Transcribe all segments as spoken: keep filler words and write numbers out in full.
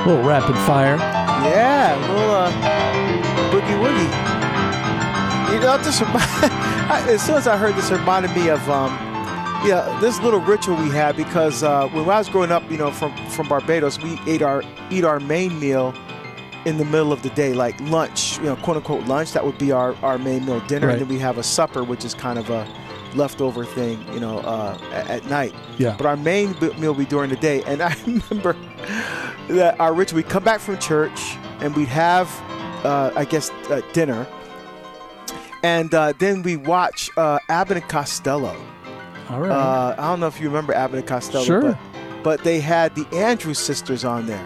little rapid fire. Yeah, a little uh, boogie woogie. You know, this remi- as soon as I heard this, it reminded me of um, yeah, this little ritual we had because uh, when I was growing up, you know, from, from Barbados, we ate our eat our main meal in the middle of the day, like lunch, you know, quote unquote lunch. That would be our, our main meal, dinner, right. and then we have a supper, which is kind of a leftover thing, you know, uh, at, at night. Yeah. But our main meal would be during the day, and I remember that our ritual, we'd come back from church and we'd have, uh, I guess, uh, dinner, and uh, then we watch uh, Abbott and Costello. All right. Uh, I don't know if you remember Abbott and Costello, sure. but, but they had the Andrews sisters on there.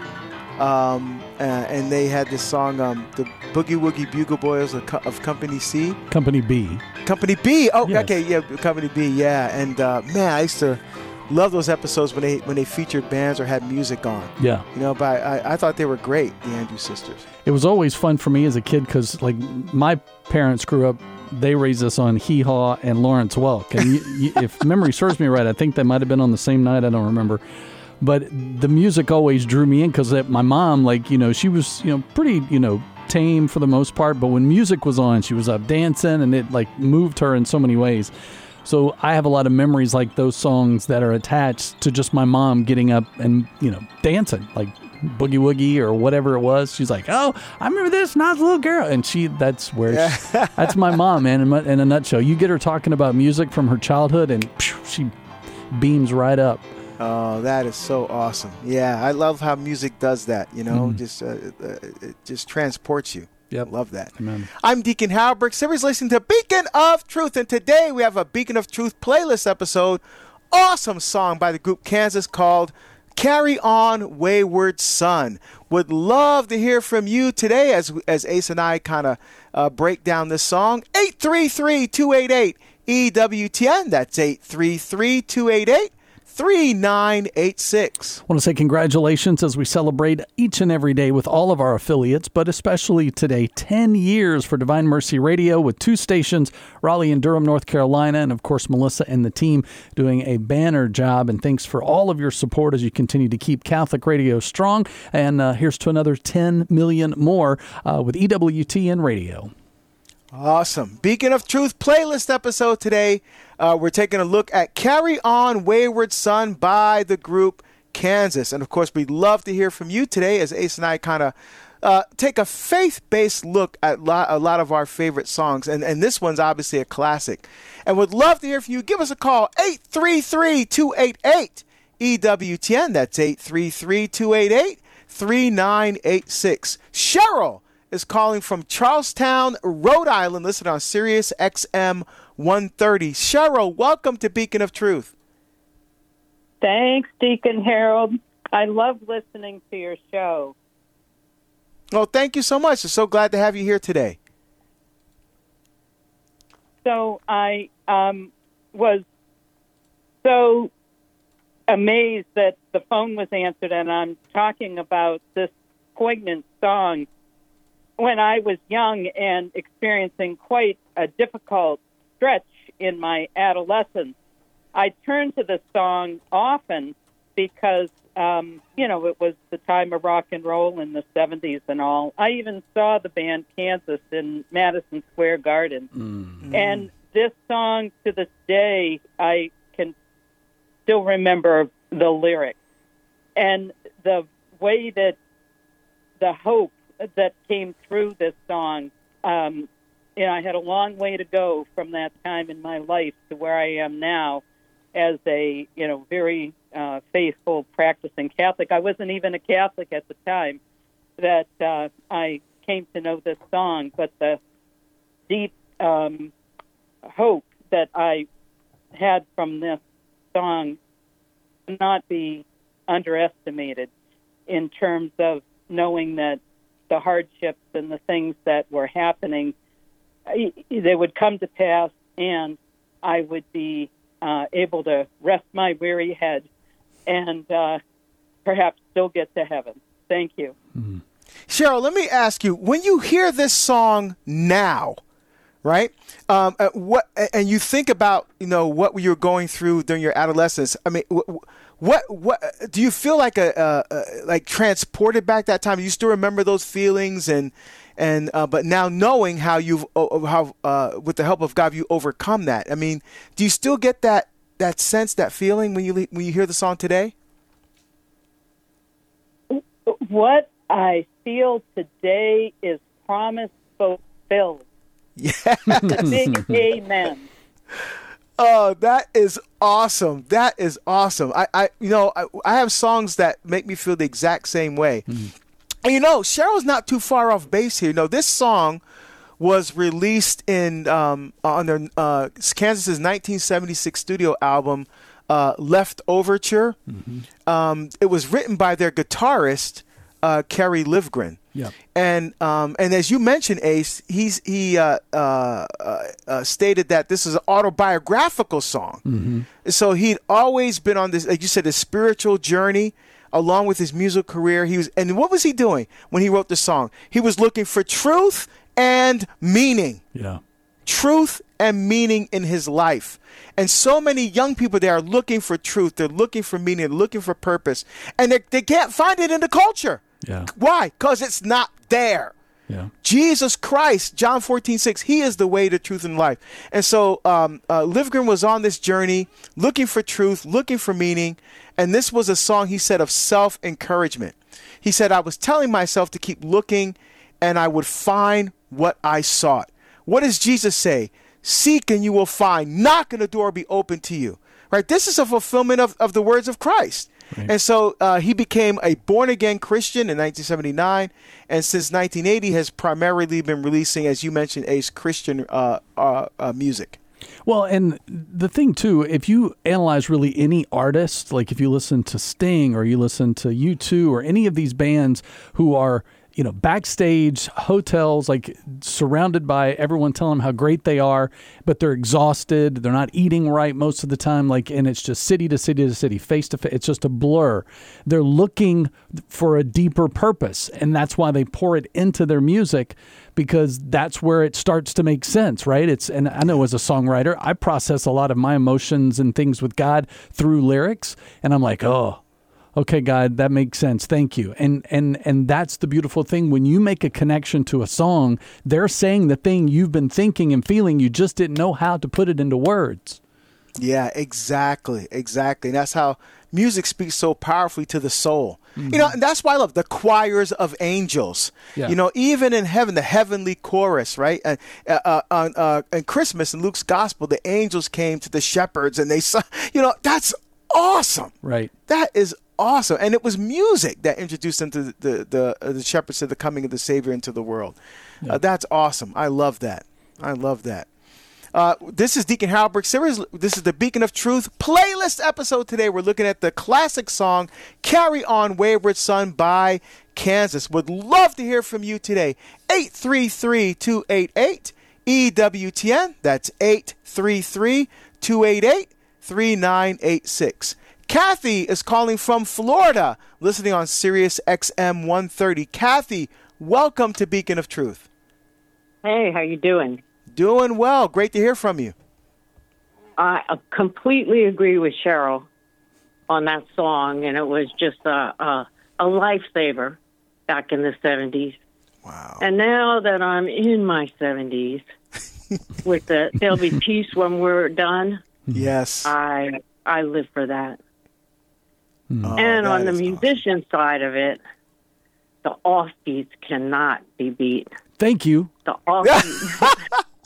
Um, uh, and they had this song, um, the Boogie Woogie Bugle Boys of, Co- of Company C. Company B. Company B. Oh, yes. okay, yeah, Company B. Yeah, and uh, man, I used to love those episodes when they when they featured bands or had music on. Yeah. You know, but I, I thought they were great, the Andrews sisters. It was always fun for me as a kid because, like, my parents grew up. They raised us on Hee Haw and Lawrence Welk, and you, you, if memory serves me right, I think they might have been on the same night. I don't remember. But the music always drew me in because my mom, like, you know, she was, you know, pretty, you know, tame for the most part. But when music was on, she was up dancing and it, like, moved her in so many ways. So I have a lot of memories like those songs that are attached to just my mom getting up and, you know, dancing, like Boogie Woogie or whatever it was. She's like, oh, I remember this, not the little girl. And she, that's where, yeah. she, that's my mom, man, in, in a nutshell. You get her talking about music from her childhood and phew, she beams right up. Oh, that is so awesome. Yeah, I love how music does that, you know, mm. just uh, uh, it just transports you. Yep. Love that. Amen. I'm Deacon Howard Brooks. Everybody's listening to Beacon of Truth, and today we have a Beacon of Truth playlist episode. Awesome song by the group Kansas called Carry On Wayward Son. Would love to hear from you today as as Ace and I kind of uh, break down this song. eight three three, two eight eight, E W T N. That's eight three three, two eight eight, three nine eight six. I want to say congratulations as we celebrate each and every day with all of our affiliates, but especially today, ten years for Divine Mercy Radio with two stations, Raleigh and Durham, North Carolina, and of course, Melissa and the team doing a banner job. And thanks for all of your support as you continue to keep Catholic radio strong. And uh, here's to another ten million more uh, with E W T N Radio. Awesome. Beacon of Truth playlist episode today. Uh, we're taking a look at Carry On Wayward Son by the group Kansas. And, of course, we'd love to hear from you today as Ace and I kind of uh, take a faith-based look at lo- a lot of our favorite songs. And, and this one's obviously a classic. And would love to hear from you. Give us a call, eight three three, two eight eight, E W T N. That's eight three three, two eight eight, three nine eight six. Cheryl is calling from Charlestown, Rhode Island, listed on Sirius X M one thirty. Cheryl, welcome to Beacon of Truth. Thanks, Deacon Harold. I love listening to your show. Well, thank you so much. I'm so glad to have you here today. So I um, was so amazed that the phone was answered, and I'm talking about this poignant song. When I was young and experiencing quite a difficult stretch in my adolescence, I turned to this song often because, um, you know, it was the time of rock and roll in the seventies and all. I even saw the band Kansas in Madison Square Garden. Mm-hmm. And this song, to this day, I can still remember the lyrics. And the way that the hope that came through this song, um, you know, I had a long way to go from that time in my life to where I am now as a, you know, very uh, faithful, practicing Catholic. I wasn't even a Catholic at the time that uh, I came to know this song, but the deep um, hope that I had from this song cannot be underestimated in terms of knowing that the hardships and the things that were happening, they would come to pass, and I would be uh, able to rest my weary head and uh, perhaps still get to heaven. Thank you. Mm-hmm. Cheryl, let me ask you, when you hear this song now, right? Um, uh, what and you think about, you know, what you were going through during your adolescence. I mean, what what, what do you feel like a, a, a like transported back that time? You still remember those feelings and and uh, but now knowing how you've uh, how uh, with the help of God you overcome that. I mean, do you still get that that sense, that feeling when you when you hear the song today? What I feel today is promise fulfilled. Yeah. The big amen. Oh, that is awesome. That is awesome. I, I you know, I, I have songs that make me feel the exact same way. Mm-hmm. And you know, Cheryl's not too far off base here. You know, this song was released in um, on their uh, Kansas's nineteen seventy-six studio album, uh, Left Overture. Mm-hmm. Um, it was written by their guitarist, uh, Kerry Livgren. Yeah. And um, and as you mentioned, Ace, he's he uh, uh, uh, stated that this is an autobiographical song. Mm-hmm. So he'd always been on this, like you said, a spiritual journey along with his musical career. He was, and what was he doing when he wrote the song? He was looking for truth and meaning. Yeah. Truth and meaning in his life. And so many young people there are looking for truth. They're looking for meaning. They're looking for purpose. And they, they can't find it in the culture. Yeah. Why? Because it's not there. Yeah. Jesus Christ, John fourteen six, he is the way, the truth, and life. And so um, uh, Livgren was on this journey looking for truth, looking for meaning. And this was a song, he said, of self-encouragement. He said, I was telling myself to keep looking and I would find what I sought. What does Jesus say? Seek and you will find. Knock and the door will be open to you. Right? This is a fulfillment of, of the words of Christ. Right. And so uh, he became a born-again Christian in nineteen seventy-nine, and since nineteen eighty has primarily been releasing, as you mentioned, Ace, Christian uh, uh, uh, music. Well, and the thing, too, if you analyze really any artist, like if you listen to Sting or you listen to U two or any of these bands who are, you know, backstage, hotels, like surrounded by everyone telling them how great they are, but they're exhausted. They're not eating right most of the time. Like, and it's just city to city to city, face to face. It's just a blur. They're looking for a deeper purpose. And that's why they pour it into their music, because that's where it starts to make sense, right? It's, and I know as a songwriter, I process a lot of my emotions and things with God through lyrics. And I'm like, oh, okay, God, that makes sense. Thank you. And and and that's the beautiful thing. When you make a connection to a song, they're saying the thing you've been thinking and feeling. You just didn't know how to put it into words. Yeah, exactly. Exactly. And that's how music speaks so powerfully to the soul. Mm-hmm. You know, and that's why I love the choirs of angels. Yeah. You know, even in heaven, the heavenly chorus, right? And uh, uh, on uh, in Christmas, in Luke's gospel, the angels came to the shepherds and they saw, you know, that's awesome. Right. That is awesome. And it was music that introduced them to the the, the, uh, the shepherds to the coming of the Savior into the world. Yeah. Uh, that's awesome. I love that. I love that. Uh, this is Deacon Harold Brick series. This is the Beacon of Truth playlist episode today. We're looking at the classic song, Carry On Wayward Son by Kansas. Would love to hear from you today. eight three three, two eight eight, E W T N. That's eight three three, two eight eight, three nine eight six. Kathy is calling from Florida, listening on Sirius X M one thirty. Kathy, welcome to Beacon of Truth. Hey, how you doing? Doing well. Great to hear from you. I completely agree with Cheryl on that song, and it was just a, a, a lifesaver back in the seventies. Wow. And now that I'm in my seventies, with the There'll Be Peace When We're Done, yes, I I live for that. Oh, and that on the is musician awesome. Side of it, the offbeats cannot be beat. Thank you. The offbeats.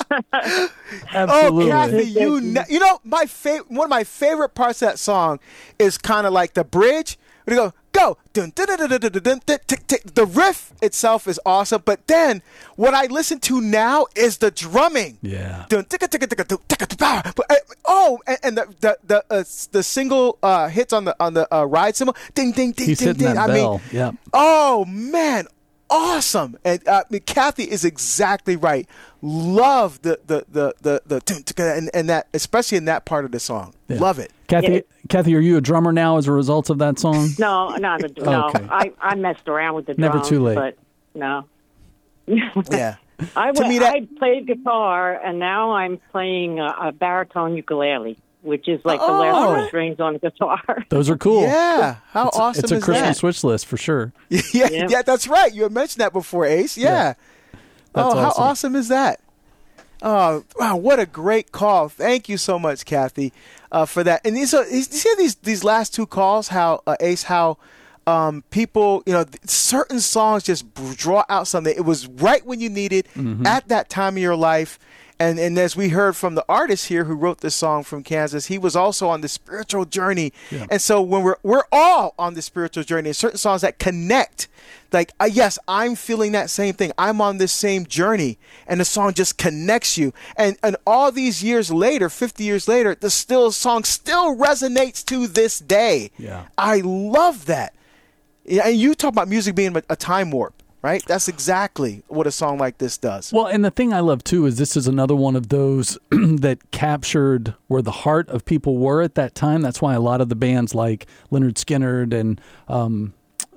Absolutely. Oh, Kathy, you ne- you know my favorite. One of my favorite parts of that song is kind of like the bridge. We go go. Dun, dun, dun, dun, dun, dun, dun, dun, tick, tick. The riff itself is awesome, but then what I listen to now is the drumming. Yeah. Dun, ticka, ticka, ticka, ticka, ticka, ticka. But, uh, oh, and, and the the the, uh, the single uh, hits on the on the uh, ride cymbal. Ding ding ding He's ding hitting ding. that I bell. mean, yeah. Oh man. Awesome. And uh, I mean, Kathy is exactly right. Love the the the the, the and, and that, especially in that part of the song. Yeah. Love it. Kathy, Yeah. Kathy, are you a drummer now as a result of that song? No, not a, no. Okay. I, I messed around with the Never drums, too late. but no. Yeah. I, To wa- me, that- I played guitar, and now I'm playing a, a baritone ukulele, which is like the Oh. last four strings on a guitar. Those are cool. Yeah, how It's, awesome it's a is Christmas that? wish list for sure. yeah, Yeah. yeah, that's right. You had mentioned that before, Ace. Yeah. Yeah. That's Oh, how awesome. awesome is that? Oh, wow, what a great call. Thank you so much, Kathy, uh, for that. And these, uh, you see these these last two calls, how, uh, Ace, how um, people, you know, th- certain songs just b- draw out something. It was right when you needed at that time of your life. And and as we heard from the artist here who wrote this song from Kansas, he was also on the spiritual journey. Yeah. And so when we're we're all on the spiritual journey, certain songs that connect, like uh, yes, I'm feeling that same thing. I'm on this same journey, and the song just connects you. And and all these years later, fifty years later, the still song still resonates to this day. Yeah. I love that. Yeah, and you talk about music being a, a time warp. Right? That's exactly what a song like this does. Well, and the thing I love too is this is another one of those that captured where the heart of people were at that time. That's why a lot of the bands like Leonard Skinner and um,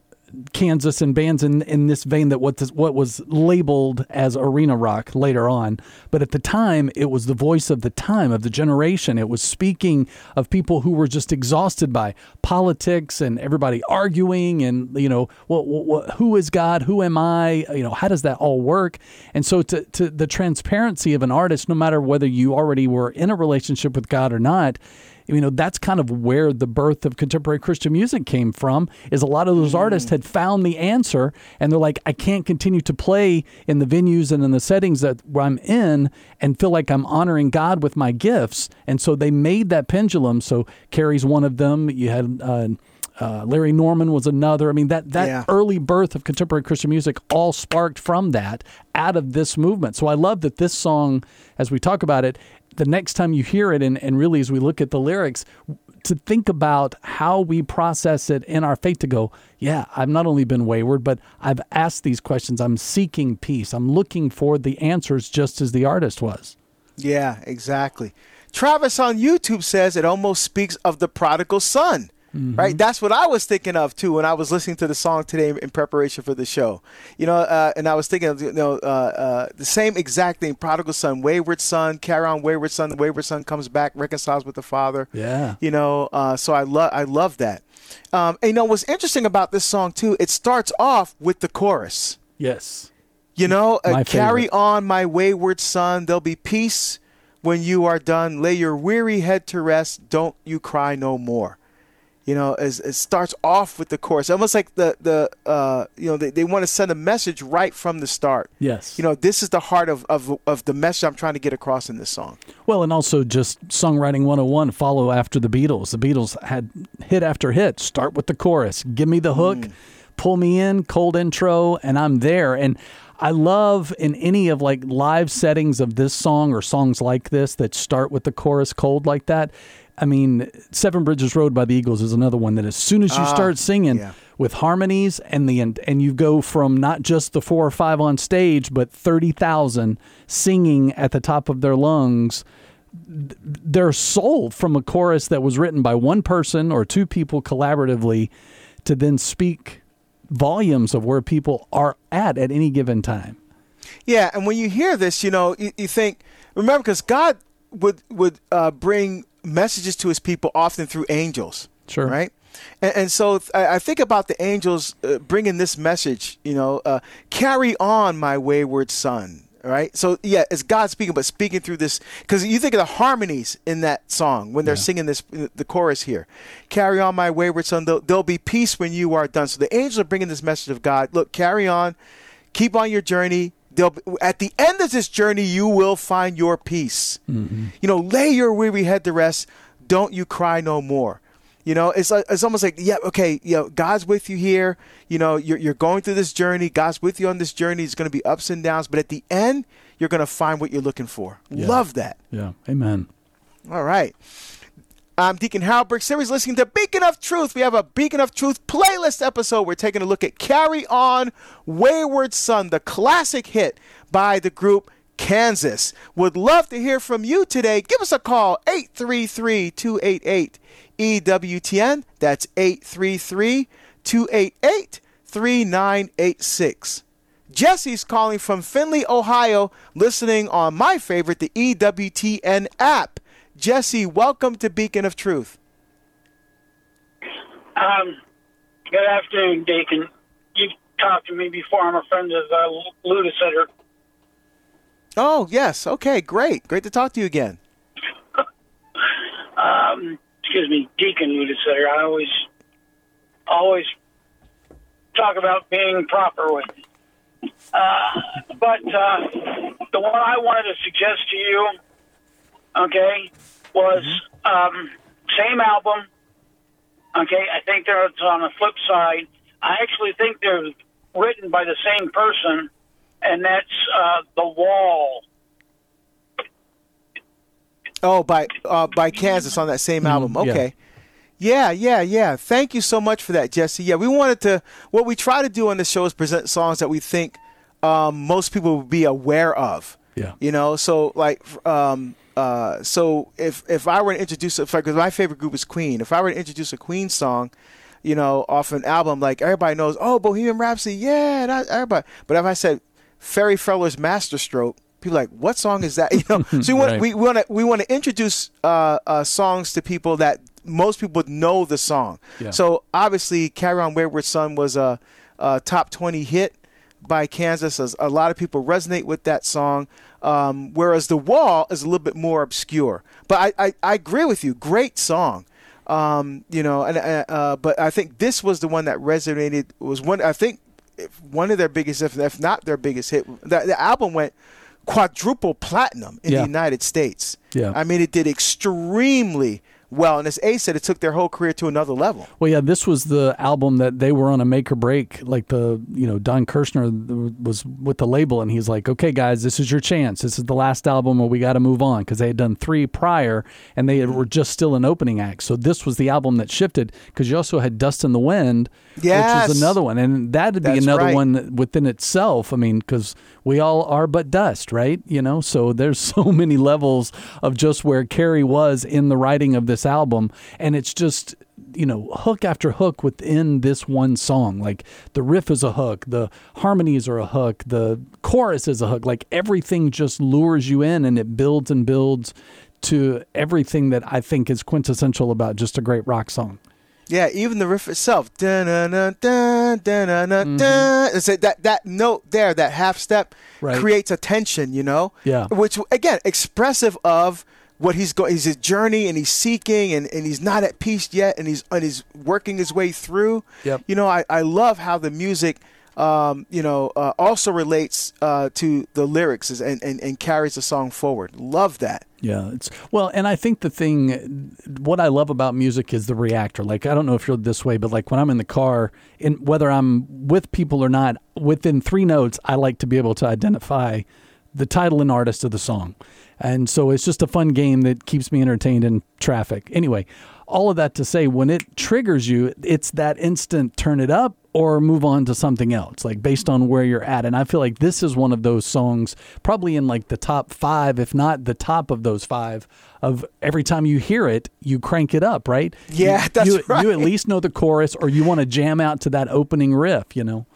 Kansas and bands in, in this vein that what this, what was labeled as arena rock later on. But at the time, it was the voice of the time, of the generation. It was speaking of people who were just exhausted by politics and everybody arguing and, you know, what, what, who is God? Who am I? You know, how does that all work? And so to, to the transparency of an artist, no matter whether you already were in a relationship with God or not, you know, that's kind of where the birth of contemporary Christian music came from, is a lot of those artists had found the answer, and they're like, I can't continue to play in the venues and in the settings that where I'm in and feel like I'm honoring God with my gifts. And so they made that pendulum. So Carrie's one of them. You had uh, uh, Larry Norman was another. I mean, that, that Yeah. early birth of contemporary Christian music all sparked from that, out of this movement. So I love that this song, as we talk about it, the next time you hear it, and, and really as we look at the lyrics, to think about how we process it in our faith, to go, yeah, I've not only been wayward, but I've asked these questions. I'm seeking peace. I'm looking for the answers just as the artist was. Yeah, exactly. Travis on YouTube says it almost speaks of the prodigal son. Right, that's what I was thinking of too when I was listening to the song today in preparation for the show. You know, uh, and I was thinking of you know uh, uh, the same exact thing: prodigal son, wayward son, carry on, wayward son. The wayward son comes back, reconciles with the father. Yeah. You know, uh, so I love I love that. Um, and you know what's interesting about this song too? It starts off with the chorus. Yes. You know, uh, My carry favorite. on, my wayward son. There'll be peace when you are done. Lay your weary head to rest. Don't you cry no more. You know, as it starts off with the chorus, almost like the the uh, you know they, they want to send a message right from the start. Yes. You know, this is the heart of, of of the message I'm trying to get across in this song. Well, and also just songwriting one oh one, follow after the Beatles. The Beatles had hit after hit. Start with the chorus. Give me the hook. Pull me in, cold intro, and I'm there. And I love in any of like live settings of this song or songs like this that start with the chorus cold like that. I mean, Seven Bridges Road by the Eagles is another one that as soon as you start singing yeah. with harmonies and the and you go from not just the four or five on stage, but thirty thousand singing at the top of their lungs, they're sold from a chorus that was written by one person or two people collaboratively to then speak volumes of where people are at at any given time. Yeah, and when you hear this, you know, you, you think, remember, because God would would uh, bring messages to his people often through angels. Sure. Right? And, and so I, I think about the angels uh, bringing this message, you know, uh, carry on, my wayward son. All right. So, yeah, it's God speaking, but speaking through this, because you think of the harmonies in that song when they're Yeah. singing this, the chorus here. Carry on, my wayward son. There'll, there'll be peace when you are done. So the angels are bringing this message of God. Look, carry on. Keep on your journey. They'll, at the end of this journey, you will find your peace. Mm-hmm. You know, lay your weary head to rest. Don't you cry no more. You know, it's like, it's almost like, yeah, okay, you know, God's with you here. You know, you're you're going through this journey. God's with you on this journey. It's going to be ups and downs, but at the end, you're going to find what you're looking for. Yeah. Love that. Yeah. Amen. All right. I'm Deacon Harold Brick Series, listening to Beacon of Truth. We have a Beacon of Truth playlist episode. We're taking a look at Carry On, Wayward Son, the classic hit by the group Kansas. Would love to hear from you today. Give us a call, eight three three, two eight eight, E W T N. That's eight three three, two eight eight, three nine eight six. Jesse's calling from Findlay, Ohio, listening on my favorite, the E W T N app. Jesse, welcome to Beacon of Truth. Um, good afternoon, Deacon. You've talked to me before. I'm a friend of uh, Ludicitter. Oh, yes. Okay, great. Great to talk to you again. um, excuse me, Deacon Ludicitter. I always, always talk about being proper with it. Uh, but uh, the one I wanted to suggest to you, okay, was um, same album. Okay, I think they're it's on the flip side. I actually think they're written by the same person, and that's uh, The Wall. Oh, by uh, by Kansas on that same album. Mm, yeah. Okay. Yeah, yeah, yeah. Thank you so much for that, Jesse. Yeah, we wanted to, what we try to do on the show is present songs that we think um, most people will be aware of. Yeah. You know, so like, um, uh, so if if I were to introduce, because my favorite group is Queen, if I were to introduce a Queen song, you know, off an album, like everybody knows, oh, Bohemian Rhapsody, yeah, that, everybody. But if I said Ferry Feller's Masterstroke, people are like, what song is that? You know, so we want Right. we want to we want to introduce uh, uh, songs to people that most people know the song. Yeah. So obviously, "Carry On Wayward Son" was a, a top twenty hit by Kansas. A lot of people resonate with that song, um, whereas "The Wall" is a little bit more obscure. But I, I, I agree with you. Great song. Um, you know, and uh, but I think this was the one that resonated. Was one I think one of their biggest, if, if not their biggest hit. The, the album went quadruple platinum in Yeah. the United States. Yeah. I mean, it did extremely well, and as Ace said, it took their whole career to another level. Well, yeah, this was the album that they were on a make or break. Like the, you know, Don Kirshner was with the label, and he's like, "Okay, guys, this is your chance. This is the last album, or we got to move on," because they had done three prior, and they were just still an opening act. So this was the album that shifted, because you also had "Dust in the Wind," Yes. which was another one, and that'd be That's another right. one within itself. I mean, because we all are but dust, right? You know, so there's so many levels of just where Carrie was in the writing of this album. And it's just, you know, hook after hook within this one song. Like the riff is a hook, the harmonies are a hook, the chorus is a hook. Like everything just lures you in, and it builds and builds to everything that I think is quintessential about just a great rock song. Yeah, even the riff itself. Dun, dun, dun, dun, dun, dun, dun, dun. It's a- that, that note there, that half step, Right. creates a tension, you know? Yeah. Which, again, expressive of what he's going, he's a journey, and he's seeking, and, and he's not at peace yet, and he's and he's working his way through. Yep. You know, I, I love how the music, um, you know, uh, also relates uh, to the lyrics and, and, and carries the song forward. Love that. Yeah, it's well, and I think the thing, what I love about music is the reactor. Like, I don't know if you're this way, but like when I'm in the car, in whether I'm with people or not, within three notes, I like to be able to identify the title and artist of the song. And so it's just a fun game that keeps me entertained in traffic. Anyway, all of that to say, when it triggers you, it's that instant turn it up or move on to something else, like based on where you're at. And I feel like this is one of those songs, probably in like the top five, if not the top of those five, of every time you hear it, you crank it up, right? Yeah, you, that's you, right. You at least know the chorus, or you want to jam out to that opening riff, you know?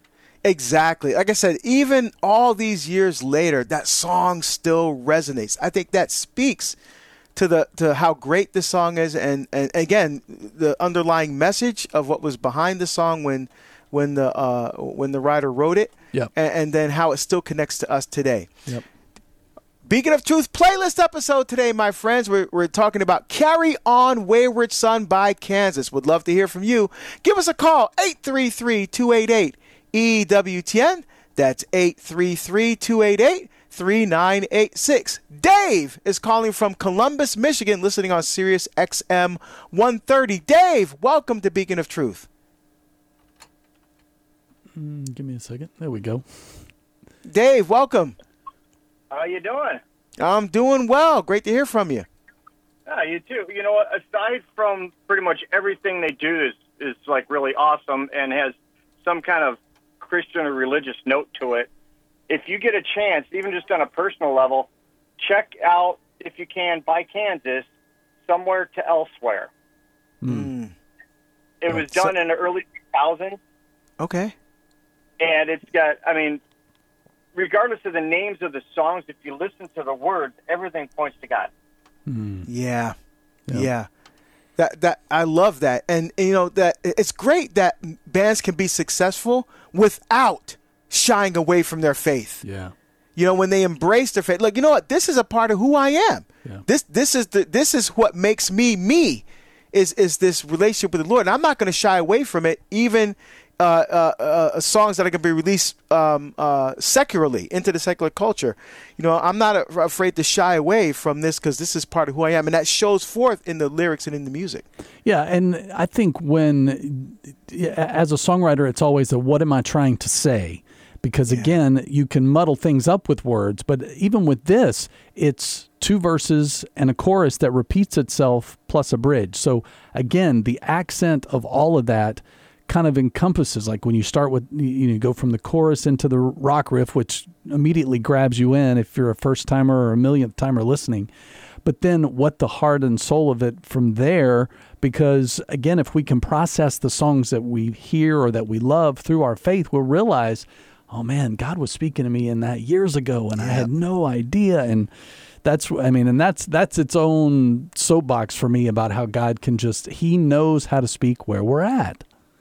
Exactly. Like I said, even all these years later, that song still resonates. I think that speaks to the to how great this song is, and, and again, the underlying message of what was behind the song when when the uh, when the writer wrote it, Yep. and, and then how it still connects to us today. Yep. Beacon of Truth playlist episode today, my friends. We're, we're talking about Carry On Wayward Son by Kansas. Would love to hear from you. Give us a call, eight three three, two eight eight, E W T N. That's eight three three, two eight eight, three nine eight six. Dave is calling from Columbus, Michigan, listening on Sirius X M one thirty. Dave, welcome to Beacon of Truth. Mm, give me a second. There we go. Dave, welcome. How you doing? I'm doing well. Great to hear from you. Yeah, you too. You know what? Aside from pretty much everything they do is, is like really awesome and has some kind of Christian or religious note to it. If you get a chance, even just on a personal level, check out, if you can, by Kansas, Somewhere to Elsewhere. Mm. It was So- done in the early two thousands. Okay. And it's got, I mean, regardless of the names of the songs, if you listen to the words, everything points to God. Mm. Yeah. Yeah. yeah. That that I love that. And, you know, that it's great that bands can be successful without shying away from their faith. Yeah. You know, when they embrace their faith. Look, you know what? This is a part of who I am. Yeah. This this is the this is what makes me me. Is is this relationship with the Lord? And I'm not going to shy away from it, even uh, uh, uh, songs that are going to be released um, uh, secularly into the secular culture. You know, I'm not a- afraid to shy away from this because this is part of who I am, and that shows forth in the lyrics and in the music. Yeah, and I think when, as a songwriter, it's always a what am I trying to say? Because, Yeah. again, you can muddle things up with words, but even with this, it's two verses and a chorus that repeats itself plus a bridge. So, again, the accent of all of that kind of encompasses, like when you start with, you know, go from the chorus into the rock riff, which immediately grabs you in if you're a first timer or a millionth timer listening. But then what the heart and soul of it from there, because, again, if we can process the songs that we hear or that we love through our faith, we'll realize, oh man, God was speaking to me in that years ago, and yeah. I had no idea. And that's, I mean, and that's that's its own soapbox for me about how God can just, He knows how to speak where we're at.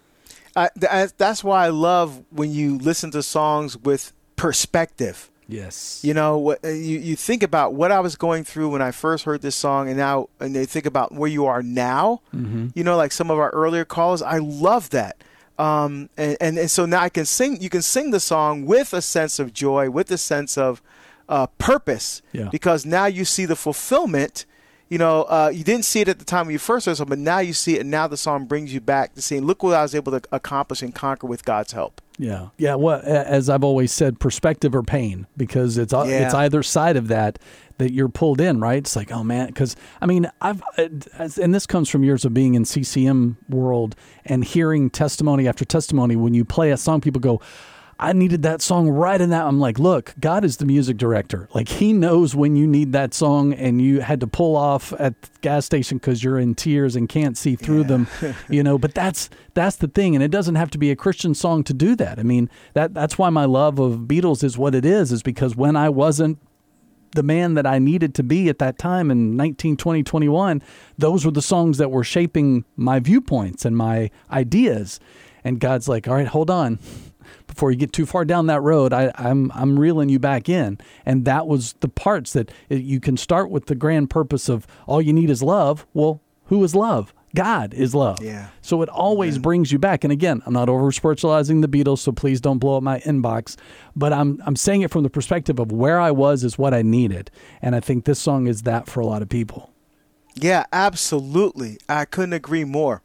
Uh, th- that's why I love when you listen to songs with perspective. Yes. You know, what you you think about what I was going through when I first heard this song, and now, and they think about where you are now. Mm-hmm. You know, like some of our earlier calls. I love that. Um, and, and, and so now I can sing, you can sing the song with a sense of joy, with a sense of uh, purpose, yeah. because now you see the fulfillment. You know, uh, you didn't see it at the time when you first heard it, but now you see it, and now the song brings you back to seeing, look what I was able to accomplish and conquer with God's help. Yeah. Yeah. Well, as I've always said, perspective or pain, because it's, yeah. it's either side of that that you're pulled in, right? It's like, oh man, because I mean, I've, and this comes from years of being in C C M world and hearing testimony after testimony. When you play a song, people go, I needed that song right in that. I'm like, look, God is the music director. Like, He knows when you need that song and you had to pull off at the gas station because you're in tears and can't see through yeah. them, you know, but that's, that's the thing. And it doesn't have to be a Christian song to do that. I mean, that, that's why my love of Beatles is what it is, is because when I wasn't the man that I needed to be at that time in nineteen, twenty, twenty-one, those were the songs that were shaping my viewpoints and my ideas. And God's like, all right, hold on. Before you get too far down that road, I, I'm I'm reeling you back in. And that was the parts that it, you can start with the grand purpose of all you need is love. Well, who is love? God is love. Yeah. So it always Amen. brings you back. And again, I'm not over spiritualizing the Beatles, so please don't blow up my inbox. But I'm I'm saying it from the perspective of where I was is what I needed. And I think this song is that for a lot of people. Yeah, absolutely. I couldn't agree more.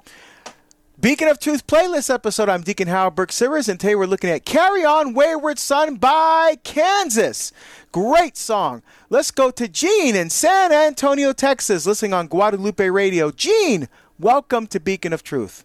Beacon of Truth playlist episode. I'm Deacon Howard Burke-Sivers, and today we're looking at Carry On Wayward Son by Kansas. Great song. Let's go to Gene in San Antonio, Texas, listening on Guadalupe Radio. Gene, welcome to Beacon of Truth.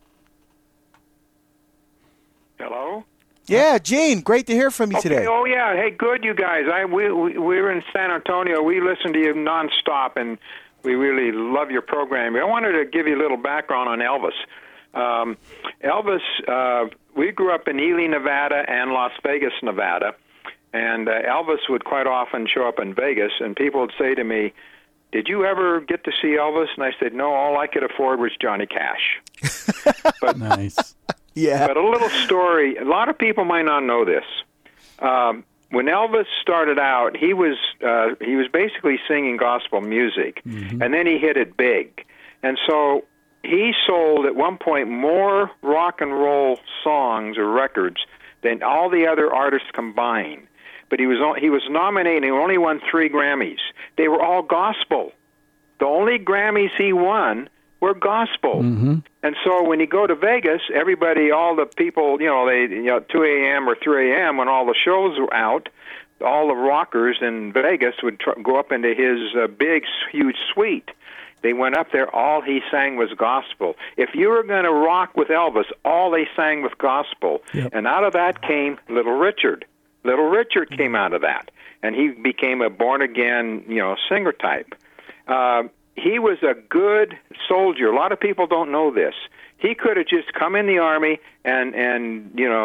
Hello? Yeah, Gene, great to hear from you okay. today. Oh, yeah. Hey, good, you guys. I we, we, we're in San Antonio. We listen to you nonstop, and we really love your program. I wanted to give you a little background on Elvis. Um, Elvis, uh, we grew up in Ely, Nevada, and Las Vegas, Nevada, and uh, Elvis would quite often show up in Vegas, and people would say to me, did you ever get to see Elvis? And I said, no, all I could afford was Johnny Cash. But, nice. Yeah. But a little story, a lot of people might not know this. Um, when Elvis started out, he was uh, he was basically singing gospel music, mm-hmm. and then he hit it big. And so he sold at one point more rock and roll songs or records than all the other artists combined. But he was he was nominated. He only won three Grammys. They were all gospel. The only Grammys he won were gospel. Mm-hmm. And so when you go to Vegas, everybody, all the people, you know, they, you know, two a.m. or three a.m. when all the shows were out, all the rockers in Vegas would tr- go up into his uh, big, huge suite. They went up there, all he sang was gospel. If you were going to rock with Elvis, all they sang was gospel. Yep. And out of that came Little Richard. Little Richard came out of that, and he became a born-again, you know, singer type. Uh, he was a good soldier. A lot of people don't know this. He could have just come in the Army and, and you know,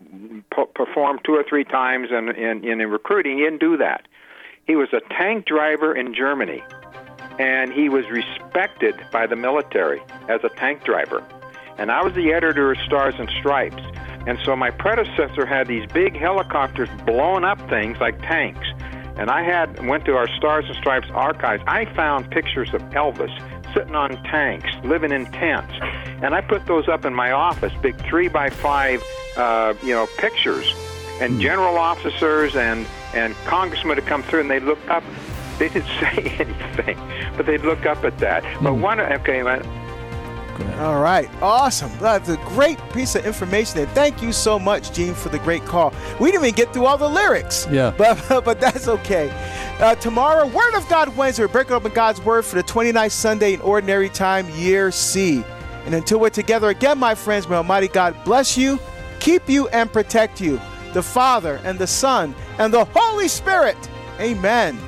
p- perform two or three times in, in, in recruiting. He didn't do that. He was a tank driver in Germany, and he was respected by the military as a tank driver. And I was the editor of Stars and Stripes. And so my predecessor had these big helicopters blowing up things like tanks. And I had went to our Stars and Stripes archives. I found pictures of Elvis sitting on tanks, living in tents. And I put those up in my office, big three by five, uh, you know, pictures. And general officers and, and congressmen would come through, and they'd look up. They didn't say anything, but they'd look up at that. But one, okay, man. All right. Awesome. That's a great piece of information. And thank you so much, Gene, for the great call. We didn't even get through all the lyrics. Yeah. But, but that's okay. Uh, tomorrow, Word of God Wednesday. We're breaking open God's Word for the twenty-ninth Sunday in Ordinary Time, Year C. And until we're together again, my friends, may Almighty God bless you, keep you, and protect you. The Father and the Son and the Holy Spirit. Amen.